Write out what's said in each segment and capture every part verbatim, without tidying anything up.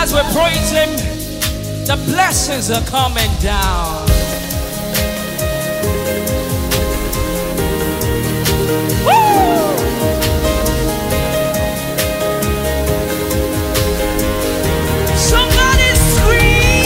As we praise Him, the blessings are coming down. Woo! Somebody scream!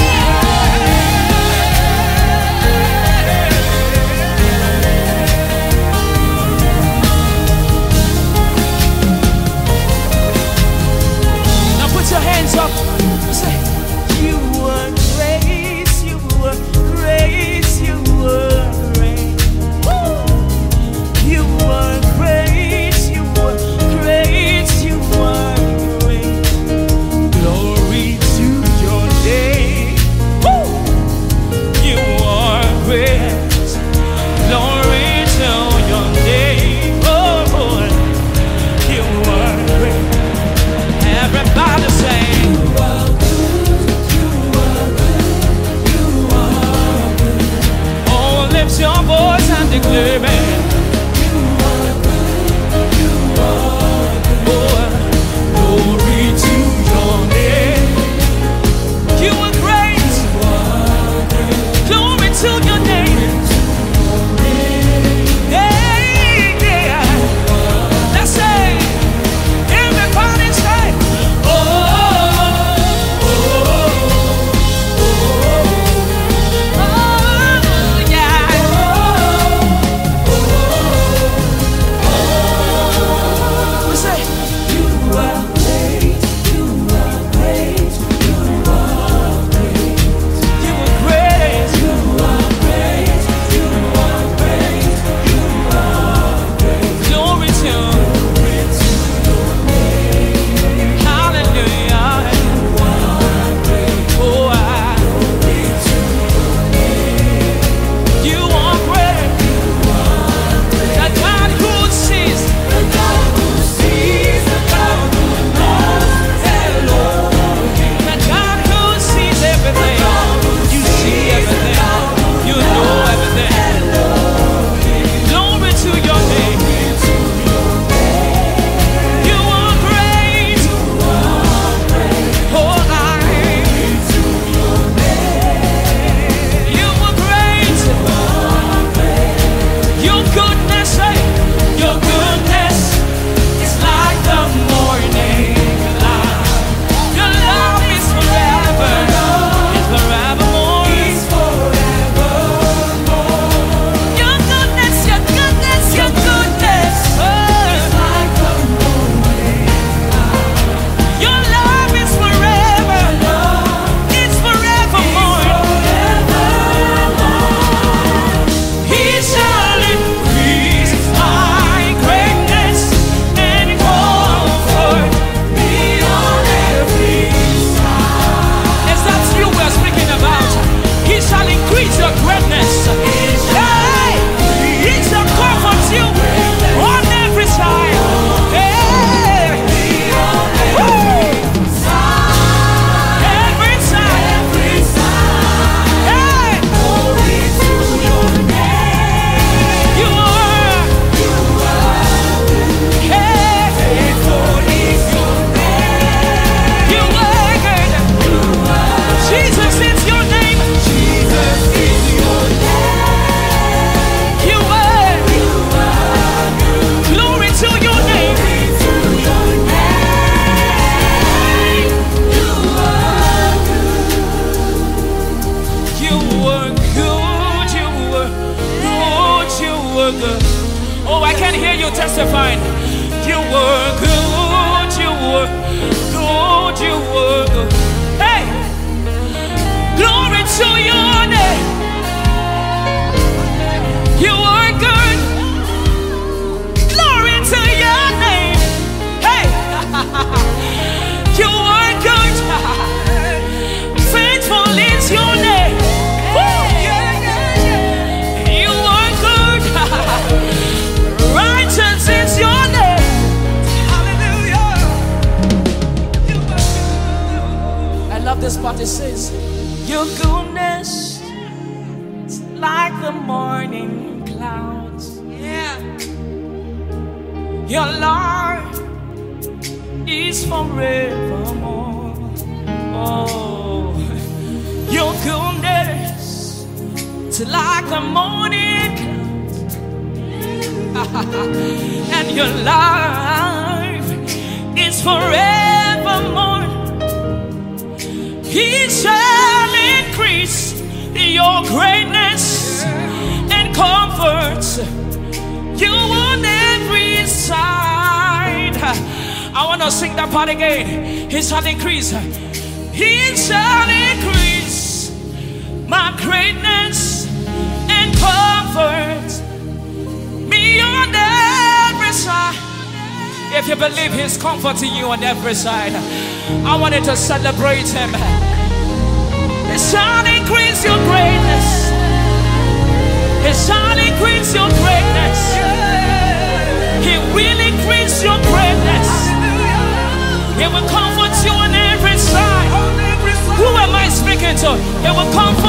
Now put your hands up. Say, you were great, you were great, you were great. Woo! You were great, you were great, you were great. Glory to your name. Woo! You are great. Glory to your name. Oh, Lord. You are great. Everybody say, you are good, you are good, you are good. Oh, lift your voice and declare it. You are good, you are good. Oh, glory to your name. You are great. Glory to your name. Hey, yeah. Let's say, everybody say, oh, oh, oh, oh, yeah. We say, you are great, you are great, you are great. You are great, you are great, you are great, you are great. Glory to you. Hallelujah. Oh, I. You are great. The God who sees. The God who sees. The God who knows. Elohim. The God who sees everything. You see everything. You know everything. Glory to your name. You are great. Oh, I. You are great. Your goodness, eh, your goodness is like the morning light. Your love is forever and forevermore. Your goodness, your goodness, your goodness, oh, your love is forever. It's forevermore. He shall increase my greatness and comfort me on every side. Is that you we're speaking about? He shall increase your greatness. Hey, he shall comfort you on every side. Hey, woo! Every side. Hey, you are. Hey, you are good. Jesus is your name. You are. Glory to your name. You were good, you were good, you were good. Oh, I can hear you testifying. You were good, you were good, you were good. Hey, glory to your name. You are good. Glory to your name. Hey, you are good. Faithful is your name. Woo! You are good. Righteous is your name. Hallelujah. I love this part. It says, your goodness is like the morning clouds. Yeah. Your Lord is forevermore. goodness to like the morning, and your life is forevermore. He shall increase your greatness and comfort you on every side. I want to sing that part again. He shall increase. He shall increase my greatness and comfort me on every side. If you believe He's comforting you on every side, I want you to celebrate Him. He shall increase your greatness. He shall increase your greatness. He will increase your greatness. He will comfort you on every side. Who am I speaking to? He will comfort